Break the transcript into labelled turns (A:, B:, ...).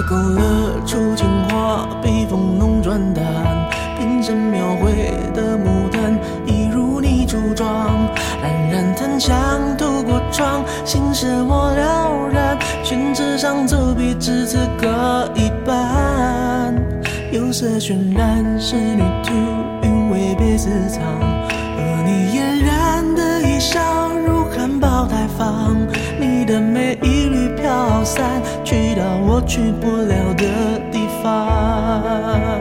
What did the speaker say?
A: 勾勒出情话，笔锋浓转淡，平生描绘的牡丹，一如你初妆。冉冉檀香透过窗，心事我了然，宣纸上走笔至此各一半。釉色渲染仕女图，韵味别私藏，而你嫣然的一笑如含苞待放，你的美一缕飘散，去到我去不了的地方。